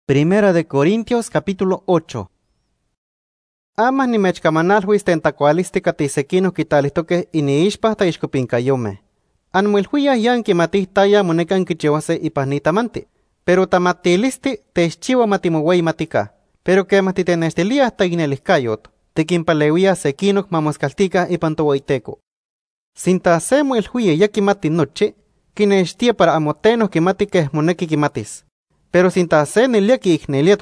Primera de Corintios capítulo 8. Amas nimechcamanalhuis tentacualistica tisequino quitalihtoque iniixpa taixcopincayome. Anmuilhuia yanquimatih taya monecan quichihuase ipahnitamanti. Pero tamatilisti techchiua matimoweimatica. Pero quematitenextilia tainelihcayot. Tequimpaleuia sequinoc mamoscaltica ipantowoiteco. Sinta se muilhuia yakimati noche, quinextia para amoteno quimatiqueh moneki quimatis. Pero sinta se nelia quiignelia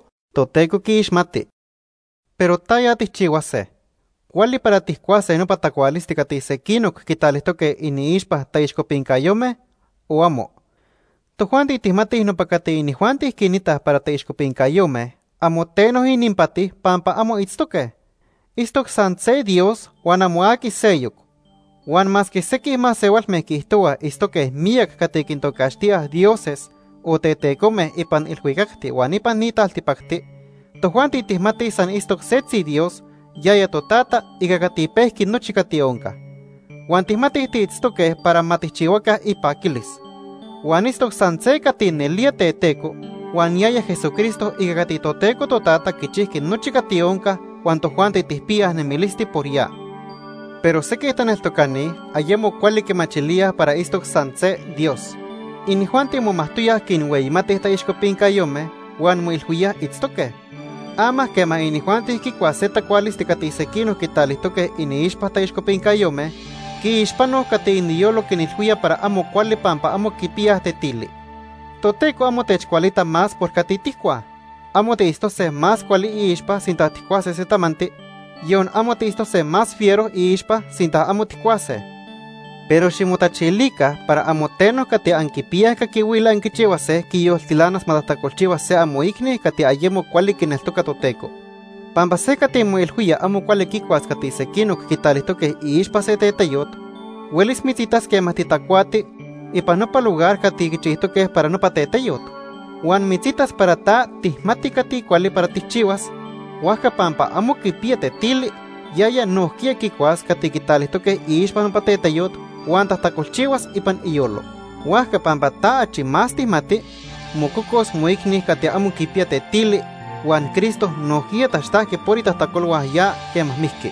toteco quiixmati. Pero taya tichihuase. Cuali para tihcuase no patacualistica tisequinoc quitalihtoque iniixpa taixcopincayome, o amo. Tojuanti tihmatih no pacati inijuanti quinita para taixcopincayome, amoteno inimpati pampa amo itztoque. Istok san se Dios, wan amo aki seyuk. Wan mas que sequih masewalmeh quihtoa istoque miak catiquintocaxtiah dioses, o tetecome ipan ilhuicacti wan ipan nitaltipacti, tojuanti tihmati san istok setzi Dios, yaya totata ica catipehki nochi cationca. Wan tihmati tiitztoque para matihchihuacah ipaquilis. Wan istok san se catinelia teteco, wan yaya Jesucristo ica catitoteco totata quichihki nochi cationca, wan tojuanti tihpiah nemilisti por ya. Pero sequih taneltocani, ayemo cuali quemachilia para istok san se Dios. Inijuanti momahtoyah quinweimatih taixcopincayome, wan moilhuiah itztoque. Amah quema inijuanti quicuaseta cualistica tisequino quitalihtoque iniixpa taixcopincayome, quiixpanoh cati iniyolo quinilhuia para amo cuali pampa amo quipiah tetili. Toteco amo techcualita más por cati tihcua. Amo teistose más cuali iixpa sinta tihcuase setamanti, yon amo teistose más fiero iixpa sinta amo tihcuase. Pero ximotachilica para amoteno cati anquipiah caquihuila anquichihuase quiyoltilanas matahtacolchihuase amoicni cati ayemo cuali quineltoca toteco. Pampa se cati moilhuia amo cuali quicuas cati sequinoc quitalihtoque iixpa se teteyot, huelis mitzitas quemah titacuati ipan nopa lugar cati quichihtoque para nopa teteyot. Wan mitzitas para ta tihmati cati cuali para tihchihuas, huajca pampa amo quipia tetili, yaya nohquia quicuas cati quitalihtoque iixpa nopa teteyot, wan tahtacolchihuas ipan iyolo. Huajca pampa ta achi más tihmati, mococos moicni cati amo quipia tetili, wan Cristo nohquia taxtahque pori tahtacolhuah ya quemah mihqui.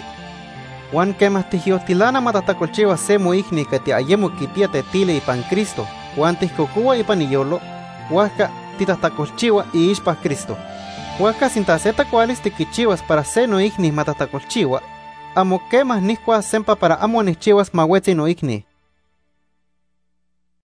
Wan quemah tihyoltilana matahtacolchihuas se moicni cati ayemo quipia tetili ipan Cristo, wan tihcocoua ipan iyolo, huajca titahtacolchiua iixpa Cristo. Huajca sinta se tacualis tiquichihuas para se noicni matahtacolchiua, amo quemah nihcuas sempa para amo nihchihuas mauetzi noicni.